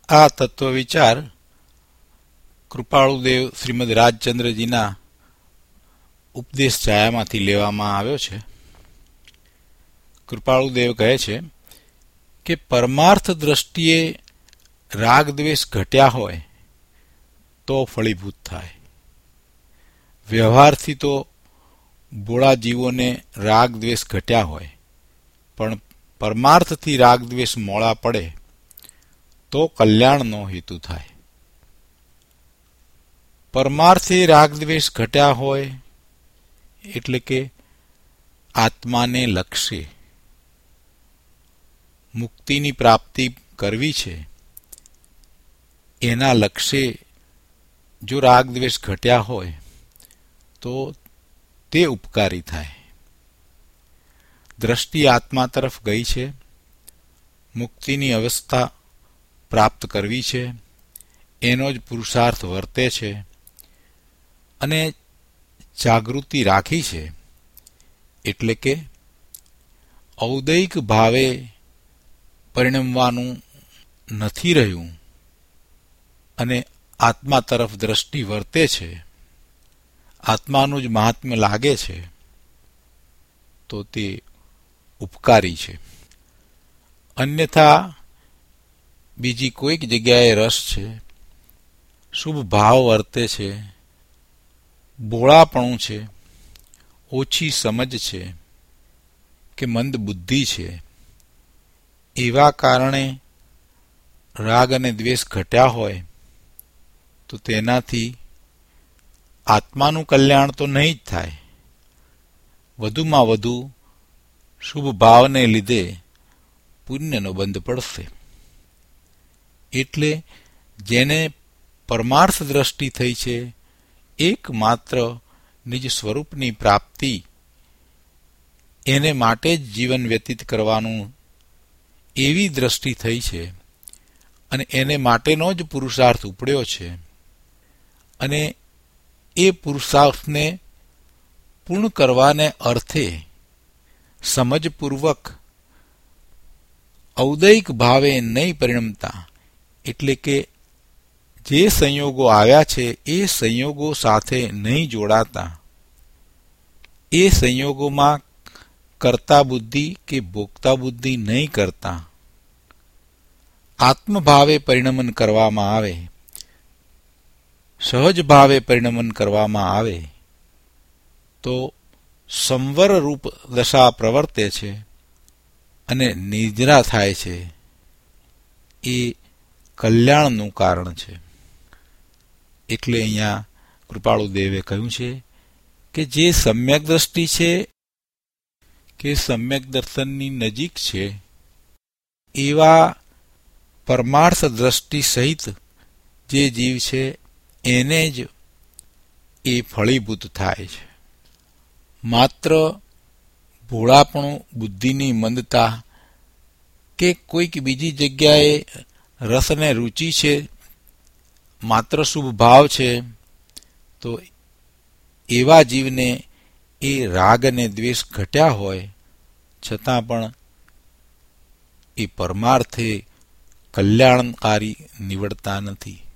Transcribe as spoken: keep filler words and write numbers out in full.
આ તત્વ વિચાર કૃપાળુદેવ શ્રીમદ રાજચંદ્રજીના ઉપદેશ છાયામાંથી લેવામાં આવ્યો છે. કૃપાળુદેવ કહે છે કે પરમાર્થ દ્રષ્ટિએ રાગ દ્વેષ ઘટ્યા હોય તો ફળીભૂત થાય. વ્યવહારથી તો ભોળા જીવોને રાગ દ્વેષ ઘટ્યા હોય, પણ પરમાર્થથી રાગ દ્વેષ મોળા પડે તો કલ્યાણનો હેતુ થાય. પરમાર્થે રાગ દ્વેષ ઘટ્યા હોય એટલે કે આત્માને લક્ષ્ય મુક્તિની પ્રાપ્તિ કરવી છે, એના લક્ષ્યે જો રાગ દ્વેષ ઘટ્યા હોય તો તે ઉપકારી થાય. દ્રષ્ટિ આત્મા તરફ ગઈ છે, મુક્તિની અવસ્થા પ્રાપ્ત કરવી છે, એનો જ પુરુષાર્થ વર્તે છે અને જાગૃતિ રાખી છે, એટલે કે ઔદૈક ભાવે પરિણમવાનું નથી રહ્યું અને આત્મા તરફ દ્રષ્ટિ વર્તે છે, આત્માનું જ મહાત્મ્ય લાગે છે, તો તે ઉપકારી છે. અન્યથા બીજી કોઈક જગ્યાએ રસ છે, શુભ ભાવ વર્તે છે, ભોળાપણું છે, ઓછી સમજ છે કે મંદ બુદ્ધિ છે, એવા કારણે રાગ અને દ્વેષ ઘટ્યા હોય તો તેનાથી આત્માનું કલ્યાણ તો નહીં જ થાય, વધુમાં વધુ શુભ ભાવને લીધે પુણ્યનો બંધ પડશે. એટલે જેને પરમાર્થ દ્રષ્ટિ થઈ છે, એકમાત્ર નિજ સ્વરૂપની પ્રાપ્તિ એને માટે જ જીવન વ્યતીત કરવાનું એવી દ્રષ્ટિ થઈ છે અને એને માટેનો જ પુરુષાર્થ ઉપડ્યો છે, અને એ પુરુષાર્થને પૂર્ણ કરવાને અર્થે સમજપૂર્વક ઔદૈક ભાવે નહીં પરિણમતા, એટલે કે જે સંયોગો આવ્યા છે એ સંયોગો સાથે નહીં જોડાતા, એ સંયોગોમાં કર્તા બુદ્ધિ કે ભોગતા બુદ્ધિ નહીં કરતા, આત્મભાવે પરિણમન કરવામાં આવે, સહજ ભાવે પરિણમન કરવામાં આવે તો સંવર રૂપ દશા પ્રવર્તે છે અને નિદ્રા થાય છે. એ કલ્યાણનું કારણ છે. એટલે અહીંયા કૃપાળુદેવે કહ્યું છે કે જે સમ્યક દ્રષ્ટિ છે કે સમ્યક દર્શનની નજીક છે, એવા પરમાર્થ દ્રષ્ટિ સહિત જે જીવ છે એને જ એ ફળીભૂત થાય છે. માત્ર ભોળાપણું, બુદ્ધિની મંદતા કે કોઈક બીજી જગ્યાએ રસ અને રુચિ છે, માત્ર શુભ ભાવ છે, તો એવા જીવને એ રાગ અને દ્વેષ ઘટ્યા હોય છતાં પણ એ પરમાર્થે કલ્યાણકારી નીવડતા નથી.